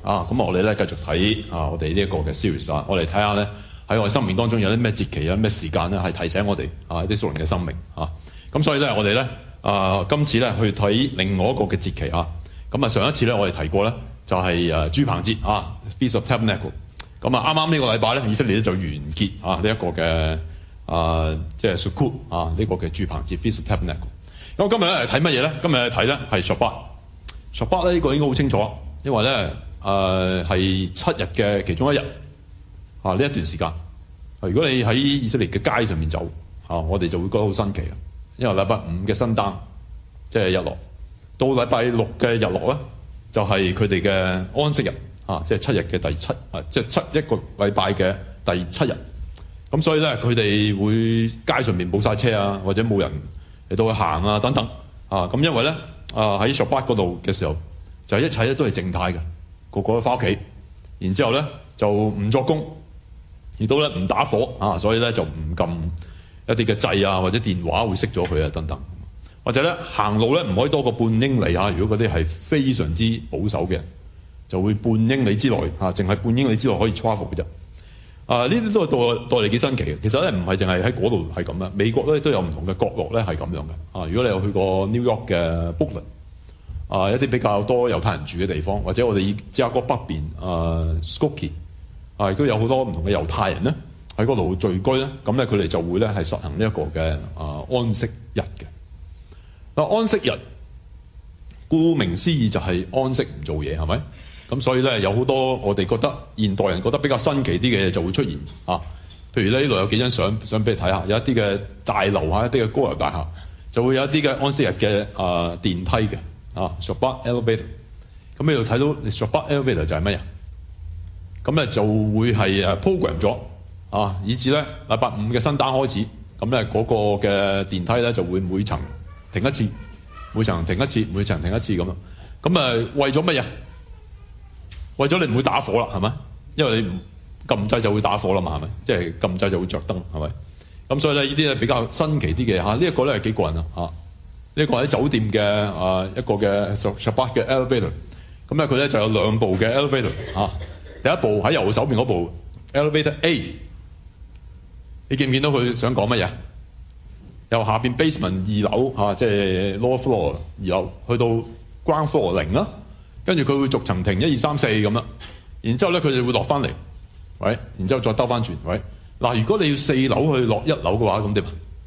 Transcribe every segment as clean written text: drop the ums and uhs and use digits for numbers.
啊，咁我哋咧繼續睇我哋呢一個嘅 series 啊，我哋睇下咧喺我哋生命當中有啲咩節期啊、咩時間咧係提醒我哋一啲屬靈嘅生命啊。咁所以咧我哋咧今次咧去睇另外一個嘅節期啊。咁啊上一次咧我哋提過咧就係住棚節啊 Feast of Tabernacle。咁啊啱啱呢個禮拜咧以色列咧就完結呢一個嘅即係 Sukkot 呢個嘅住棚節 Feast of Tabernacle。咁今日咧嚟睇乜嘢咧？今日嚟睇咧係 Shabbat 咧呢個應該好清楚，因為咧係7日嘅其中一日呢一段時間。如果你喺以色列嘅街上面走我哋就會覺得好新奇啊，因為禮拜5嘅新單即係日落，到禮拜6嘅日落咧就係佢哋嘅安息日即係7日嘅第7即係一個禮拜嘅第7日。咁所以咧佢哋會街上面冇晒車啊，或者冇人嚟到去行啊等等咁因為咧喺 Shabbat 嗰度嘅時候就一切咧都係靜態嘅，個個都翻屋企，然之後咧就唔作工，亦都咧唔打火所以咧就唔撳一啲嘅掣啊，或者電話會熄咗佢啊等等，或者咧行路咧唔可以多過半英里如果嗰啲係非常之保守嘅人，就會半英里之內淨係半英里之內可以 travel 嘅啫。呢啲都係對你幾新奇嘅。其實咧唔係淨係喺嗰度係咁啦，美國咧都有唔同嘅角落咧係咁樣嘅。如果你有去過 New York 嘅 Brooklyn 一啲比較多猶太人住嘅地方，或者我哋芝加哥北邊Skokie 亦都有好多唔同嘅猶太人咧喺嗰度聚居咧，咁咧佢哋就會咧係實行呢一個嘅安息日嘅。安息日顧名思義就係安息唔做嘢，係咪？咁所以咧有好多我哋覺得現代人覺得比較新奇啲嘅嘢就會出現譬如咧呢度有幾張相想俾你睇下，有一啲嘅大樓一啲嘅高樓大廈就會有一啲嘅安息日嘅電梯嘅Shabbat elevator。咁你度睇到 Shabbat elevator 就係乜嘢？咁咧就會係program 咗以至咧禮拜5嘅新單開始，咁咧嗰個嘅電梯咧就會每層停一次，每層停一次，每層停一次咁樣。咁為咗乜嘢？為咗你唔會打火啦，係咪？因為你撳掣就會打火啦嘛，係咪？即係撳掣就會着燈，係咪？咁所以咧呢啲咧比較新奇啲嘅呢一個咧係幾過癮呢一個喺酒店嘅一個嘅 Shabbat 嘅 elevator。咁咧佢咧就有兩部嘅 elevator 第一部喺右手邊嗰部 elevator A， 你見唔見到佢想講乜嘢？由下邊 basement 2樓即係 lower floor 2樓去到 ground floor 0啦。跟住佢會逐層停1、2、3、4咁啦，然之後咧佢哋會落翻嚟，然之後再兜翻轉，嗱，如果你要4樓去落1樓嘅話，咁點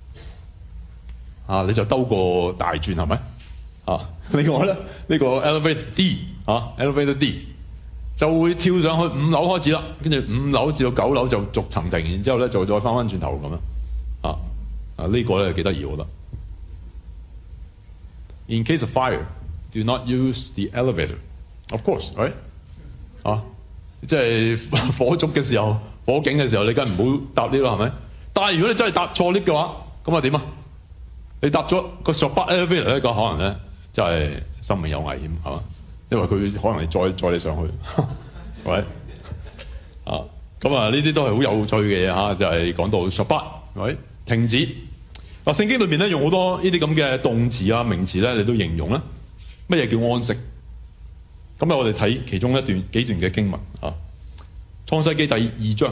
你就兜個大轉係咪？另外咧呢個 elevator D elevator D 就會跳上去5樓開始啦，跟住5樓至到9樓就逐層停，然之後咧就再翻翻轉頭咁樣呢個咧幾得意我覺得。In case of fire, do not use the elevator.Of course, right? 即係火燭嘅時候、火警嘅時候，你梗係唔好搭 lift 啦，係咪？但係如果你真係搭錯 lift 嘅話，咁啊點啊？你搭咗個 Shabbat elevator 咧，個可能咧就係生命有危險，係嘛？因為佢可能係載你上去，係咪？咁呢啲都係好有趣嘅嘢就係講到 Shabbat，停止。聖經裏面咧用好多呢啲咁嘅動詞名詞咧嚟到形容咧乜嘢叫安息。咁我哋睇其中幾段嘅經文創世記第2章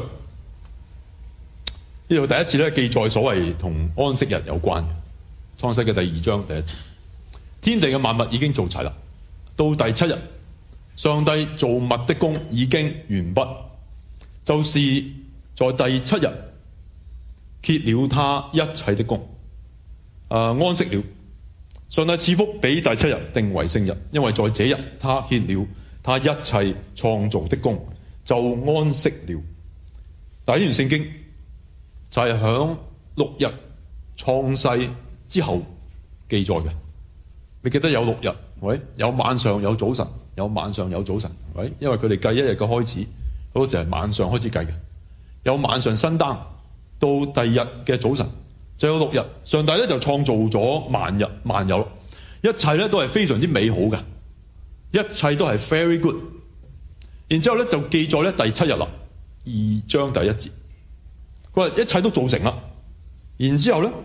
呢度第一次咧記載所謂同安息日有關嘅。創世記第2章第1節，天地嘅萬物已經做齊啦，到第7日，上帝造物的工已經完畢，就是在第7日歇了他一切的工，安息了。上帝賜福俾第7日定為聖日，因為在這日他歇了他一切創造的工，就安息了。但係呢段聖經就係響6日創世之後記載嘅。你記得有6日，有晚上有早晨，有晚上有早晨，因為佢哋計一日嘅開始，嗰時係晚上開始計嘅。有晚上新單到第二日嘅早晨。就有6日，上帝咧就創造咗萬有，一切咧都係非常之美好嘅，一切都係 very good。然之後咧就記載咧第7日啦，2章第1節，佢話一切都做成啦。然之後咧，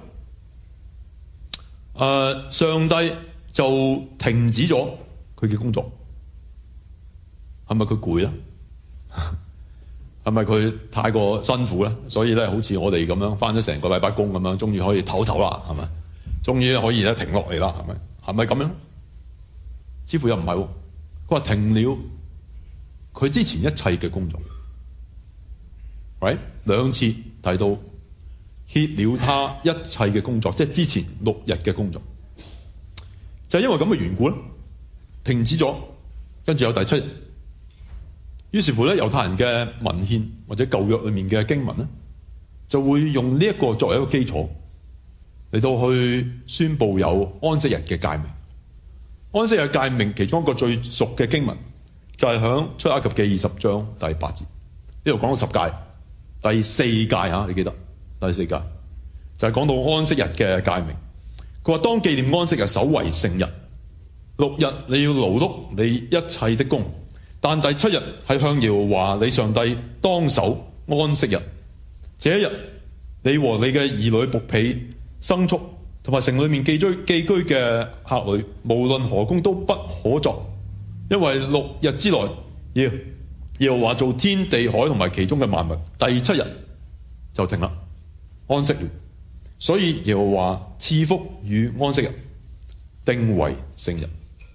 上帝就停止咗佢嘅工作， 係咪佢攰咧？係咪佢太過辛苦咧？所以咧，好似我哋咁樣返咗成個禮拜工咁樣，終於可以唞唞啦，係咪？終於可以咧停落嚟啦，係咪？係咪咁樣？似乎又唔係喎。佢話停了佢之前一切嘅工作，喂，兩次提到歇了他一切嘅工作，即係之前6日嘅工作，就係因為咁嘅緣故咧，停止咗，跟住有第7日。於是乎咧，猶太人嘅文獻或者舊約裏面嘅經文咧，就會用呢一個作為一個基礎嚟到去宣佈有安息日嘅誡命。安息日誡命其中一個最熟嘅經文就係響出埃及記20章第8節，呢度講到10誡，第4誡嚇，你記得第4誡就係講到安息日嘅誡命。佢話當紀念安息日，守為聖日，6日你要勞碌你一切的工，但第7日係向耶和華你上帝當守安息日。這一日你和你嘅兒女、僕婢、牲畜同埋城裏面寄居嘅客旅，無論何工都不可作，因為6日之內耶和華造天地海同埋其中嘅萬物，第7日就停啦，安息了。所以耶和華賜福與安息日，定為聖日。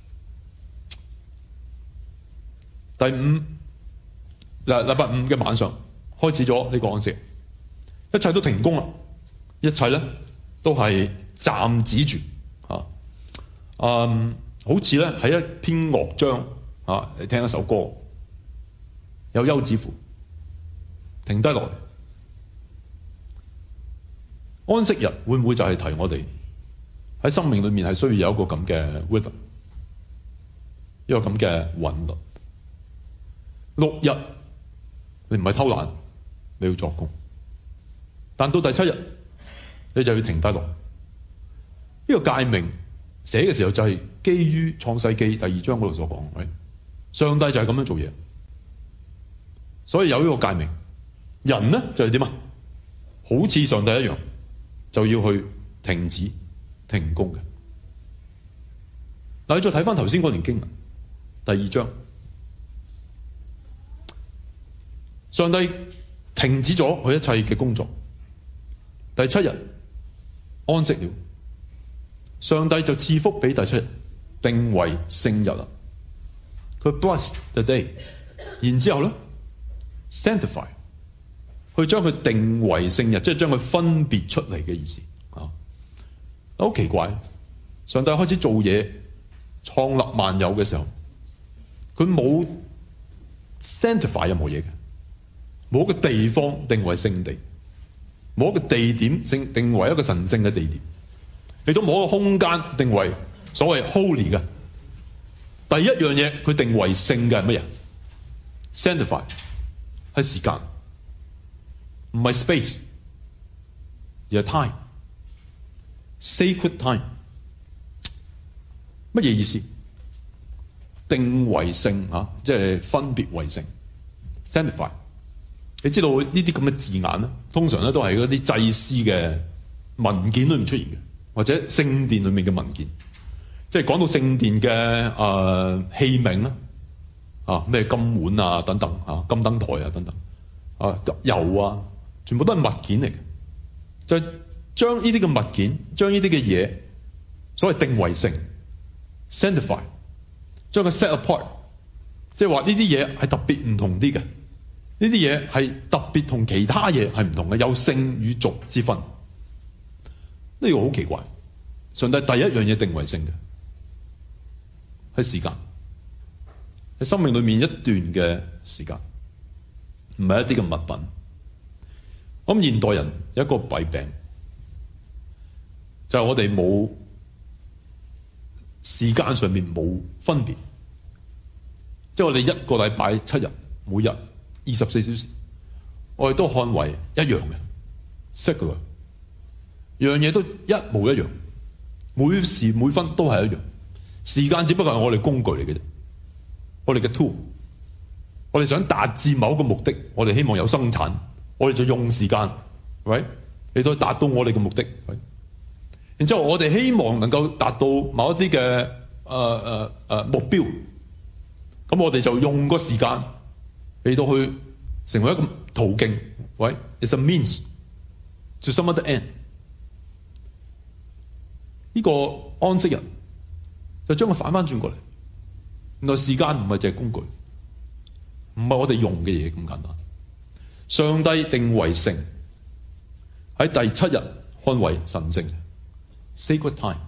第5禮拜5嘅晚上開始咗呢個安息日，一切都停工啦，一切咧都係暫止住好似咧喺一篇樂章你聽一首歌，有休止符，停低落嚟。安息日會唔會就係提我哋喺生命裏面係需要有一個咁嘅 rhythm， 一個咁嘅韻律？6日你唔係偷懶，你要作工，但到第7日你就要停低落。呢個誡命寫嘅時候就係基於創世記第2章嗰度所講，上帝就係咁樣做嘢，所以有呢個誡命。人呢就係點啊？好似上帝一樣，就要去停止停工嘅。嗱，你再睇翻頭先嗰段經文第2章，上帝停止咗佢一切嘅工作，第7日安息了，上帝就賜福俾第7日，定為聖日啦。佢 bless the day， 然之後咧 sanctify， 去將佢定為聖日，即係將佢分別出嚟嘅意思啊。好奇怪，上帝開始做嘢創立萬有嘅時候，佢冇 sanctify 任何嘢嘅，冇一個地方定為聖地，冇一個地點定為一個神聖嘅地點，亦都冇一個空間定為所謂 holy 嘅。第一樣嘢佢定為聖嘅係乜嘢？ sanctify 係時間，唔係 space， 而係 time， sacred time。乜嘢意思？定為聖即係分別為聖 sanctify。你知道呢啲咁嘅字眼咧，通常咧都係嗰啲祭司嘅文件裏面出現嘅，或者聖殿裏面嘅文件。即係講到聖殿嘅器皿啦，咩金碗啊等等金燈台啊等等油啊，全部都係物件嚟嘅。就係將呢啲嘅物件，將呢啲嘅嘢，所謂定為聖 sanctify， 將佢 set apart， 即係話呢啲嘢係特別唔同啲嘅。呢啲嘢係特別同其他嘢係唔同嘅，有聖與俗之分。呢個好奇怪，上帝第一樣嘢定為聖嘅係時間，喺生命裏面一段嘅時間，唔係一啲嘅物品。咁現代人有一個弊病，就係我哋冇時間上面冇分別，即係我哋一個禮拜7日，每日24小時，我哋都看為一樣嘅 secular， 樣嘢都一模一樣，每時每分都係一樣。時間只不過係我哋工具嚟嘅啫，我哋嘅 tool， 我哋想達至某一個目的，我哋希望有生產，我哋就用時間，嚟到達到我哋嘅目的。然之後我哋希望能夠達到某一啲嘅目標， 咁我哋就用個時間嚟到去成為一個途徑，喂 ，it's a means to some other end。呢個安息日就將佢反翻轉過嚟，原來時間唔係淨係工具，唔係我哋用嘅嘢咁簡單。上帝定為聖，喺第7日看為神聖 ，sacred time。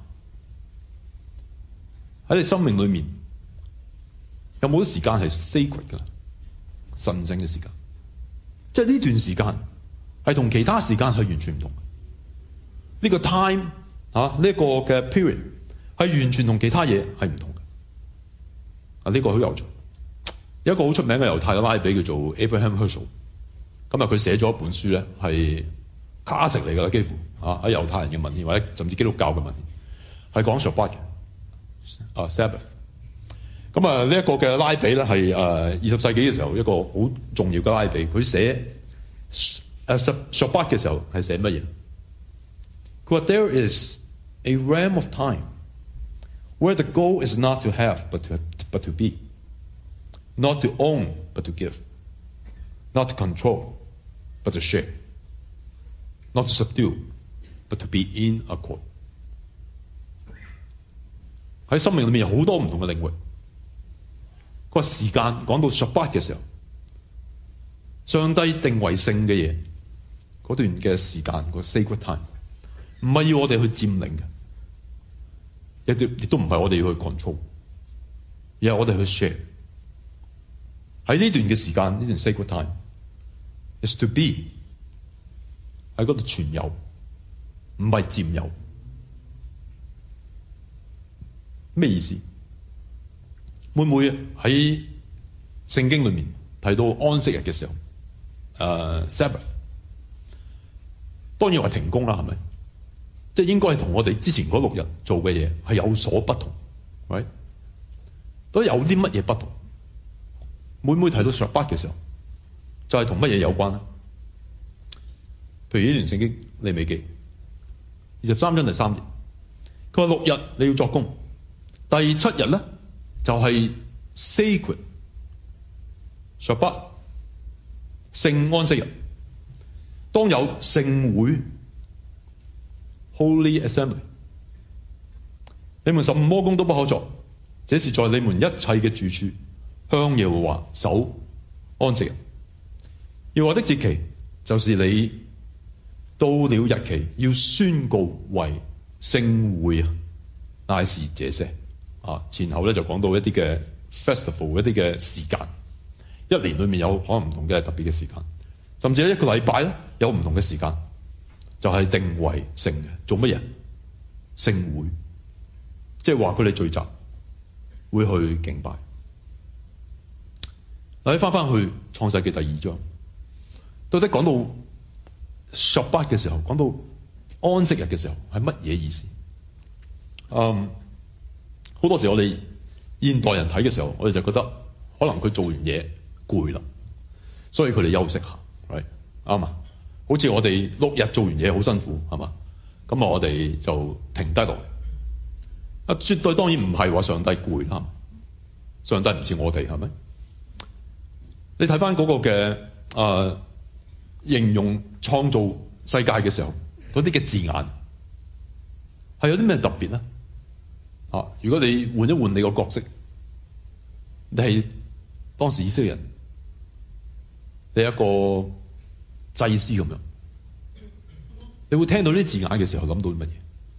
喺你生命裏面有冇啲時間係 sacred 噶？神聖嘅時間，即係呢段時間係同其他時間係完全唔同。呢個 time 呢一個嘅 period 係完全同其他嘢係唔同嘅。呢個好有趣。有一個好出名嘅猶太嘅拉比叫做 Abraham Heschel。今日佢寫咗一本書咧，係 classic 嚟㗎啦，幾乎喺猶太人嘅文獻或者甚至基督教嘅文獻，係講 Shabbat 嘅Sabbath。咁呢一個嘅拉比咧係20世紀嘅時候一個好重要嘅拉比，佢寫Shabbat 嘅時候係寫乜嘢？佢話 There is a realm of time where the goal is not to have but to be, not to own but to give, not to control but to share, not to subdue but to be in accord。 喺生命裏面有好多唔同嘅領域。個時間講到 Shabbat 嘅時候，上帝定為聖嘅嘢，嗰段嘅時間個 sacred time， 唔係要我哋去佔領嘅，亦都唔係我哋要去 control， 而係我哋去 share。喺呢段嘅時間，呢段 sacred time is to be 喺嗰度存有，唔係佔有。咩意思？會唔會喺聖經裏面提到安息日嘅時候，Sabbath， 當然話停工啦，係咪？即係應該係同我哋之前嗰6日做嘅嘢係有所不同，係咪？都有啲乜嘢不同？會唔會提到 Shabbat 嘅時候，就係同乜嘢有關咧？譬如呢段聖經利未記23章第3節，佢話6日你要作工，第7日咧就係 sacred Shabbat 聖安息日，當有聖會 Holy Assembly， 你們15魔工都不可作，這是在你們一切嘅住處向耶和華守安息日。耶和華的節期就是你到了日期要宣告為聖會啊，乃是這些。前後咧就講到一啲嘅 festival， 一啲嘅時間，一年裏面有可能唔同嘅特別嘅時間，甚至一個禮拜咧有唔同嘅時間，就係定為聖嘅。做乜嘢？聖會，即係話佢哋聚集會去敬拜。嗱，你翻去創世記第2章，到底講到 Shabbat 嘅時候，講到安息日嘅時候係乜嘢意思？好多時我哋現代人睇嘅時候，我哋就覺得可能佢做完嘢攰啦，所以佢哋休息下，係啱啊。好似我哋6日做完嘢好辛苦，係嘛？咁我哋就停低落嚟。絕對當然唔係話上帝攰啦，上帝唔似我哋，係咪？你睇翻嗰個嘅形容創造世界嘅時候，嗰啲嘅字眼係有啲咩特別咧？如果你換一換你個角色，你係當時以色列人，你係一個祭司咁樣，你會聽到呢啲字眼嘅時候諗到啲乜嘢？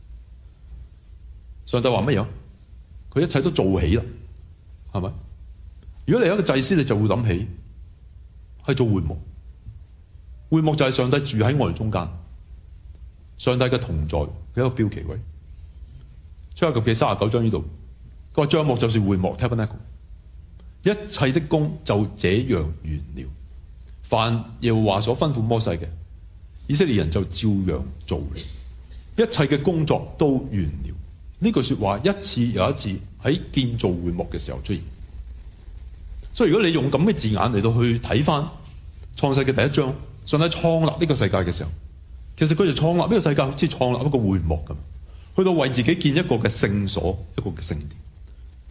上帝話乜嘢？佢一切都做起啦，係咪？如果你係一個祭司，你就會諗起係做會幕，會幕就係上帝住喺我哋中間，上帝嘅同在嘅一個標旗位。出埃及記39章呢度，佢話帳幕就是會幕 Tabernacle， 一切的工就這樣完了。凡耶和華所吩咐摩西嘅，以色列人就照樣做了，一切嘅工作都完了。呢句說話一次又一次喺建造會幕嘅時候出現。所以如果你用咁嘅字眼嚟到去睇翻創世嘅第1章，上帝創立呢個世界嘅時候，其實佢就創立呢個世界好似創立一個會幕咁。去到為自己建一個嘅聖所，一個嘅聖殿。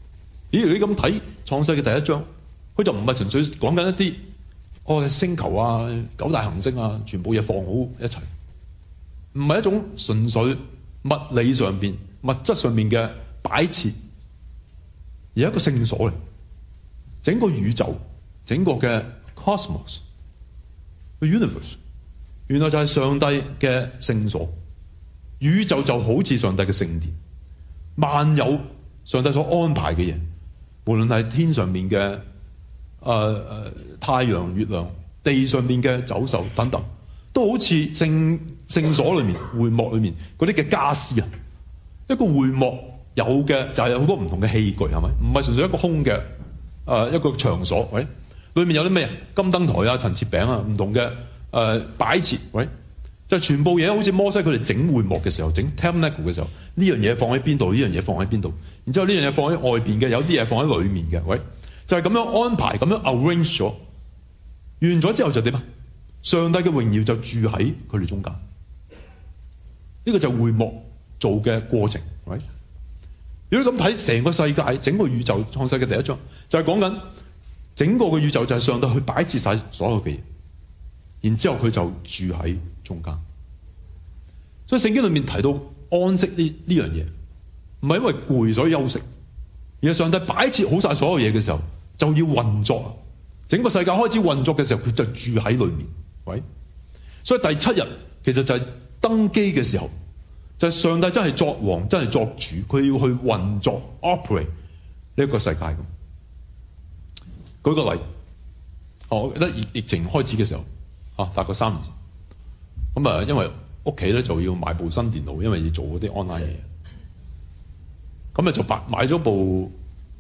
咦？你咁睇創世嘅第一章，佢就唔係純粹講緊一啲星球啊、九大行星啊，全部嘢放好一齊，唔係一種純粹物理上邊、物質上面嘅擺設，而係一個聖所嚟。整個宇宙、整個嘅 cosmos、個 universe， 原來就係上帝嘅聖所。宇宙就好似上帝嘅聖殿，萬有上帝所安排嘅嘢，無論係天上面嘅太陽、月亮，地上面嘅走獸等等，都好似聖所裏面、會幕裏面嗰啲嘅家私啊。一個會幕有嘅就係有好多唔同嘅器具，係咪？唔係純粹一個空嘅一個場所，喂，裏面有啲咩啊？金燈台啊、陳設餅啊，唔同嘅擺設，喂，就全部嘢好似摩西佢哋整會幕嘅時候，整 tabernacle 嘅時候，呢樣嘢放喺邊度？呢樣嘢放喺邊度？然之後呢樣嘢放喺外邊嘅，有啲嘢放喺裏面嘅，喂，就係咁樣安排，咁樣 arrange 咗。完咗之後就點啊？上帝嘅榮耀就住喺佢哋中間。呢個就係會幕做嘅過程，喂。如果咁睇成個世界、整個宇宙創世嘅第一章，就係講緊整個嘅宇宙就係上帝去擺設晒所有嘅嘢，然之後佢就住喺中間。所以聖經裏面提到安息呢樣嘢，唔係因為攰所以休息，而係上帝擺設好晒所有嘢嘅時候，就要運作。整個世界開始運作嘅時候，佢就住喺裏面。喂，所以第七日其實就係登基嘅時候。就係上帝真係作王，真係作主，佢要去運作 operate 呢一個世界咁。舉個例，我記得疫情開始嘅時候，大概3年前，咁因為屋企咧就要買部新電腦，因為要做嗰啲 online 嘢，咁就買咗部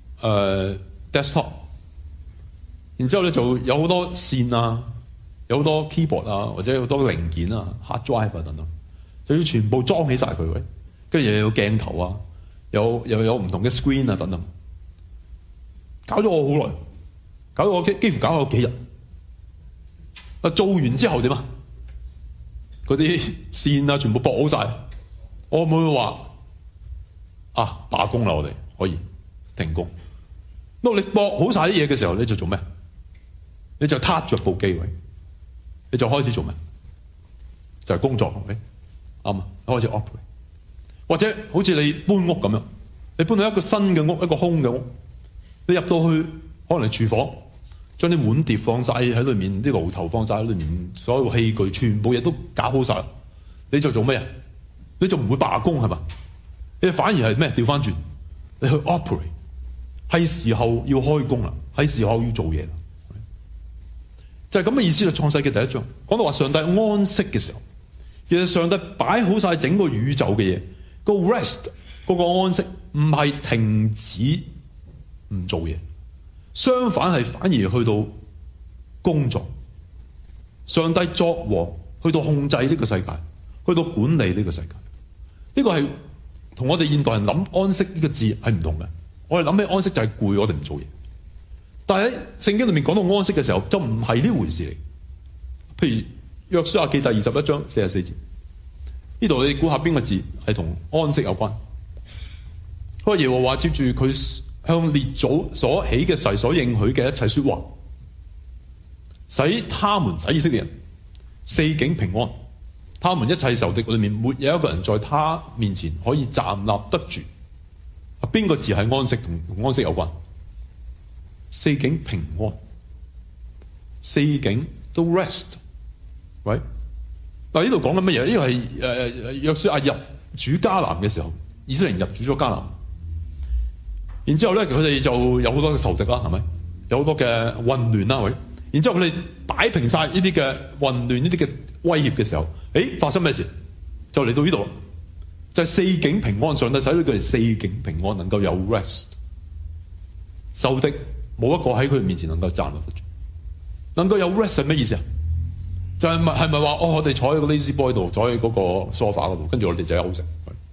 desktop， 然之後咧就有好多線啊，有好多 keyboard 啊，或者有好多零件啊 hard drive 啊等等。就要全部裝起晒佢，喂，跟住又有鏡頭啊，又有唔同嘅 screen 啊等等，搞咗我好耐，搞咗我幾乎搞咗幾日。做完之後點啊？嗰啲線啊全部駁好晒，我會唔會話罷工啦？我哋可以停工。當你駁好晒啲嘢嘅時候，你就做咩？你就撻着部機位，你就開始做咩？就係工作，係咪？啱啊！開始 operate， 或者好似你搬屋咁樣，你搬到一個新嘅屋，一個空嘅屋，你入到去可能係廚房，將啲碗碟放晒喺裏面，啲爐頭放晒喺裏面，所有器具全部嘢都搞好晒，你就做咩啊？你就唔會罷工係嘛？你反而係咩？調翻轉，你去 operate， 係時候要開工啦，係時候要做嘢啦，就係咁嘅意思。就創世記第一章講到話上帝安息嘅時候。其實上帝擺好晒整個宇宙嘅嘢，個 rest 嗰個安息唔係停止唔做嘢，相反係反而去到工作。上帝作王，去到控制呢個世界，去到管理呢個世界。呢個係同我哋現代人諗安息呢個字係唔同嘅。我哋諗起安息就係攰，我哋唔做嘢。但係喺聖經裏面講到安息嘅時候，就唔係呢回事嚟。譬如約書亞記第21章44節，呢度你估下邊個字係同安息有關？佢話耶和華接住佢向列祖所起嘅誓所應許嘅一切說話，使他們使以色列人四境平安，他們一切仇敵裏面沒有一個人在他面前可以站立得住。邊個字係安息同安息有關？四境平安，四境都 rest。喂，嗱呢度講緊乜嘢？呢個係約書亞入主迦南嘅時候，以色列人入主咗迦南，然之後咧佢哋就有好多嘅仇敵啦，係咪？有好多嘅混亂啦，喂。然之後佢哋擺平晒呢啲嘅混亂、呢啲嘅威脅嘅時候，發生咩事？就嚟到呢度，就係四境平安。上帝使到佢哋四境平安，能夠有 rest。仇敵冇一個喺佢哋面前能夠站立得住，能夠有 rest 係咩意思啊？就係咪話我哋坐喺個 lazy boy 度，坐喺嗰個 sofa 嗰度，跟住我哋就有好食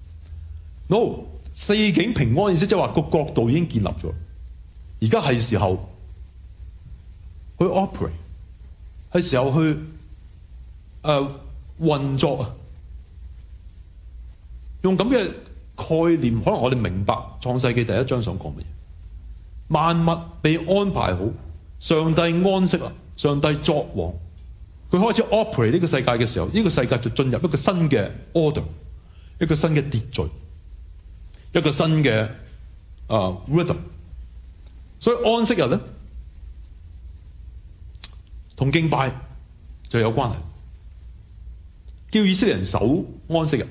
？No， 四境平安意思即係話個國度已經建立咗，而家係時候去 operate， 係時候去運作啊！用咁嘅概念，可能我哋明白創世記第一章想講乜嘢。 萬物被安排好，上帝安息啦，上帝作王，佢開始 operate 呢個世界嘅時候，呢個世界就進入一個新嘅 order， 一個新嘅秩序，一個新嘅rhythm。所以安息日咧，同敬拜就有關係，叫以色列人守安息日，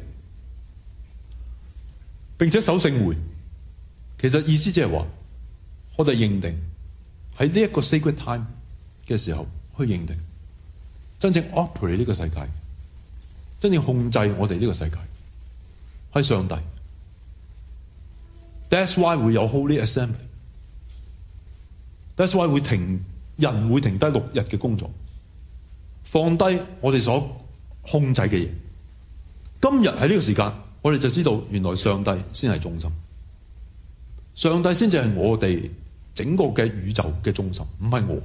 並且守聖會。其實意思即係話，我哋認定喺呢一個 sacred time 嘅時候去認定真正 operate 呢個世界，真正控制我哋呢個世界係上帝。That's why 會有 Holy Assembly。That's why 人會停低6日嘅工作，放低我哋所控制嘅嘢。今日喺呢個時間，我哋就知道原來上帝先係中心，上帝先至係我哋整個嘅宇宙嘅中心，唔係我。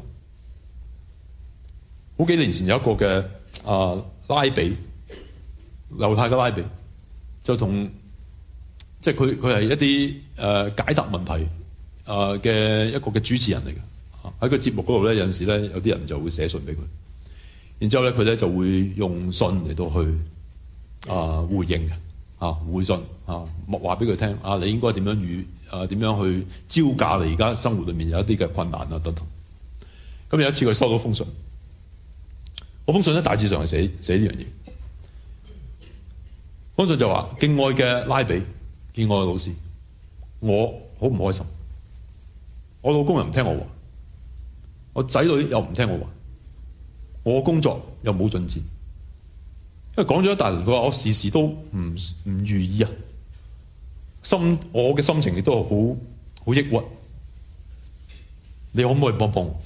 好幾年前有一個嘅拉比，猶太嘅拉比，就同即係佢係一啲解答問題嘅一個嘅主持人嚟嘅。喺個節目嗰度咧，有陣時咧有啲人就會寫信俾佢，然之後咧佢咧就會用信嚟到去回應嘅回信話俾佢聽你應該點樣點樣去招架你而家生活裏面有一啲嘅困難等等。咁有一次佢收到封信，嗰封信咧大致上係寫呢樣嘢。封信就話：敬愛嘅拉比，敬愛嘅老師，我好唔開心，我老公又唔聽我話，我仔女又唔聽我話，我工作又冇進展，因為講咗一大輪，佢話我事事都唔如意啊，我嘅心情亦都係好抑鬱，你可唔可以幫幫我？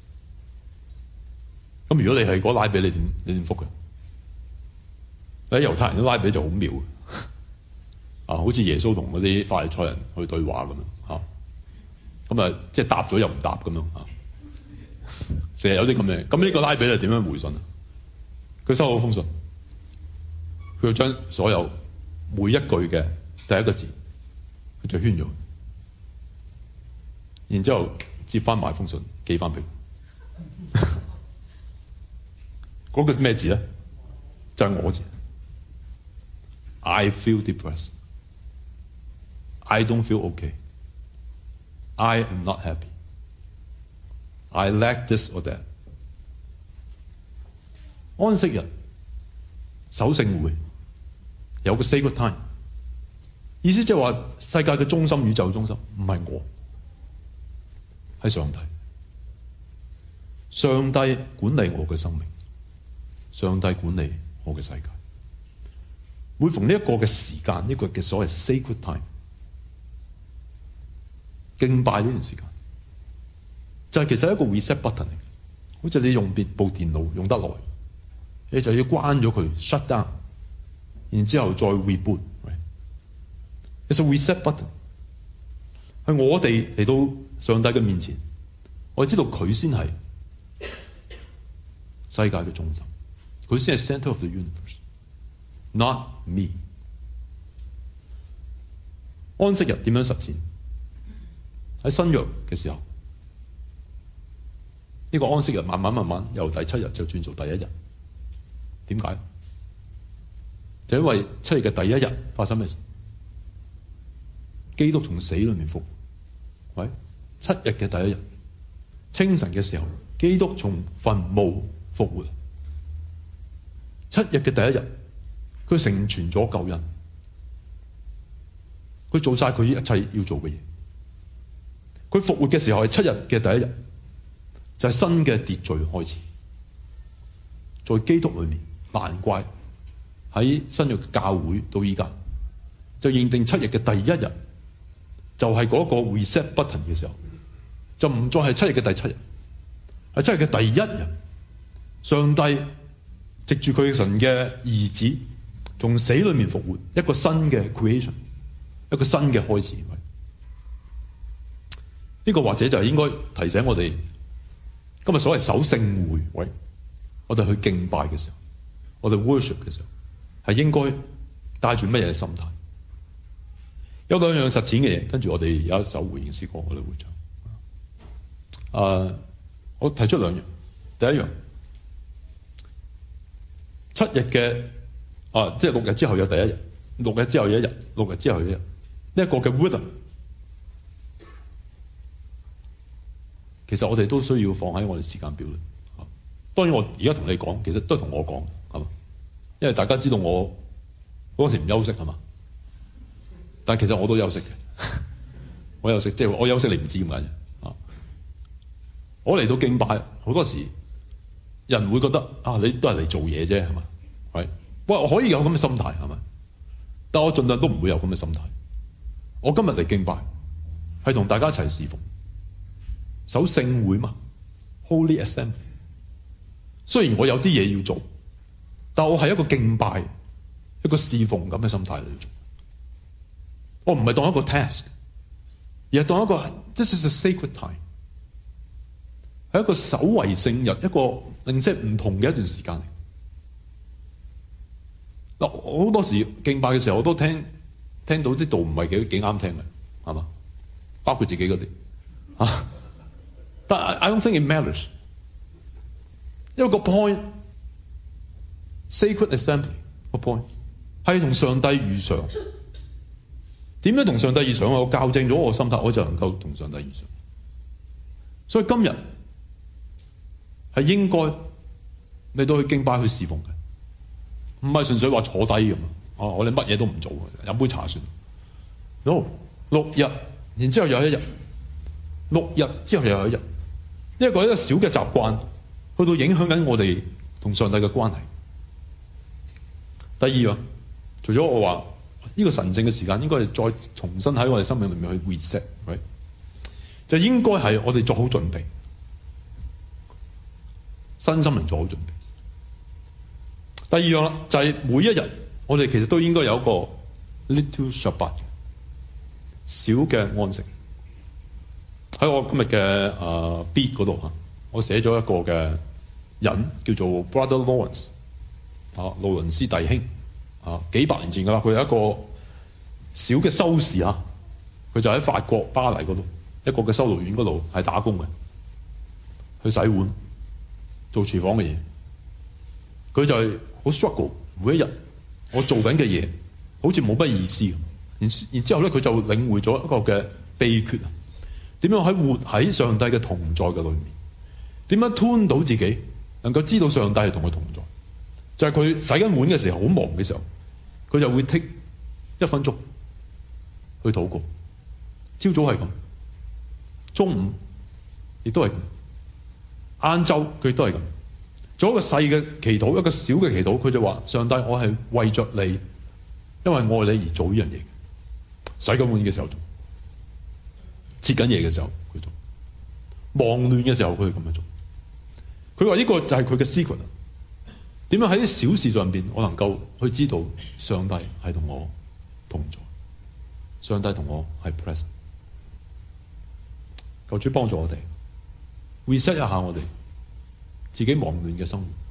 咁如果你係嗰拉比，你點覆嘅？喺猶太人嘅拉比就好妙好似耶穌同嗰啲法利賽人去對話咁樣咁即係答咗又唔答咁樣成日有啲咁嘅。咁呢個拉比就點樣回信啊？佢收到封信，佢就將所有每一句嘅第一個字，佢就圈咗，然之後接翻埋封信寄翻俾佢。嗰個咩字咧？就係我字。I feel depressed. I don't feel okay. I am not happy. I lack this or that. 安息日守聖會有個 sacred time， 意思即係話世界嘅中心、宇宙中心唔係我，係上帝。上帝管理我嘅生命，上帝管理我嘅世界。每逢呢一個嘅時間，呢個嘅所謂 sacred time， 敬拜呢段時間就係其實一個 reset button 嚟嘅，好似你用部電腦用得耐，你就要關咗佢 shut down， 然之後再 reboot。It's a reset button， 係我哋嚟到上帝嘅面前，我哋知道佢先係世界嘅中心，佢先係 center of the universe。Not me。安息日點樣實踐？喺新約嘅時候，呢個安息日慢慢由第7日就轉做第1日。點解？就因為7日嘅第1日發生咩事？基督從死裏面復活。喂，7日嘅第1日，清晨嘅時候，基督從墳墓復活。7日嘅第1日。佢成全咗救恩，佢做晒佢一切要做嘅嘢。佢復活嘅時候係7日嘅第1日，就係新嘅秩序開始。在基督裏面，難怪喺新約教會到依家就認定7日嘅第1日就係嗰個 reset button 嘅時候，就唔再係7日嘅第7日，係7日嘅第1日。上帝藉住佢神嘅兒子，從死裏面復活，一個新嘅 creation， 一個新嘅開始。呢個或者就係應該提醒我哋，今日所謂守聖會，我哋去敬拜嘅時候，我哋 worship 嘅時候，係應該帶住乜嘢心態？有兩樣實踐嘅嘢，跟住我哋有一首回應詩歌，我哋會唱。 我提出兩樣。第一樣，7日嘅即係6日之後有第一日，6日之後有一日，6日之後有一日，呢一個嘅 rhythm， 其實我哋都需要放喺我哋時間表裏。當然我而家同你講，其實都係同我講，係嘛？因為大家知道我嗰時唔休息係嘛，但係其實我都休息嘅，我休息即係我休息你唔知咁解啫。我嚟到敬拜好多時，人會覺得你都係嚟做嘢啫係嘛？喂，我可以有咁嘅心態係咪？但我盡量都唔會有咁嘅心態。我今日嚟敬拜係同大家一齊侍奉，守聖會嘛 ，Holy Assembly。雖然我有啲嘢要做，但我係一個敬拜、一個侍奉咁嘅心態嚟做。我唔係當一個 task， 而係當一個 This is a sacred time， 係一個守為聖日，一個令即係唔同嘅一段時間嚟。嗱，我好多時敬拜嘅時候，我都聽到啲道唔係幾啱聽嘅，係嘛？包括自己嗰啲但 I don't think it matters。因為個 point sacred assembly 個 point 係同上帝遇上。點樣同上帝遇上？我校正咗我心態，我就能夠同上帝遇上。所以今日係應該嚟到去敬拜去侍奉嘅，唔係純粹話坐低咁我哋乜嘢都唔做，飲杯茶算。No， 6日，然之後有一日，6日之後又有一日，一個小嘅習慣，去到影響緊我哋同上帝嘅關係。第二啊，除咗我話呢個神聖嘅時間，應該係再重新喺我哋生命裏面去 reset， 就應該係我哋做好準備，身心靈做好準備。第二樣啦，就係每一日我哋其實都應該有一個 little Shabbat 小嘅安息。喺我今日嘅beat 嗰度我寫咗一個嘅人叫做 Brother Lawrence 勞倫斯弟兄幾百年前噶啦，佢有一個小嘅修士佢就喺法國巴黎嗰度一個嘅修道院嗰度係打工嘅，去洗碗做廚房嘅嘢。佢就係好 struggle， 每一日我做緊嘅嘢好似冇乜意思。然之後咧，佢就領會咗一個嘅秘訣點樣喺活喺上帝嘅同在嘅裏面，點樣 tune 到自己能夠知道上帝係同佢同在。就係佢洗緊碗嘅時候，好忙嘅時候，佢就會 take 1分鐘去禱告。朝早係咁，中午亦都係咁，晏晝佢都係咁。做一個細嘅祈禱，一個小嘅祈禱，佢就話：上帝，我係為着你，因為愛你而做呢樣嘢。洗緊碗嘅時候做，切緊嘢嘅時候佢做，忙亂嘅時候佢係咁樣做。佢話呢個就係佢嘅 secret。點樣喺啲小事上邊，我能夠去知道上帝係同我同在，上帝同我係 present。求主幫助我哋 reset 一下我哋自己忙亂嘅生活。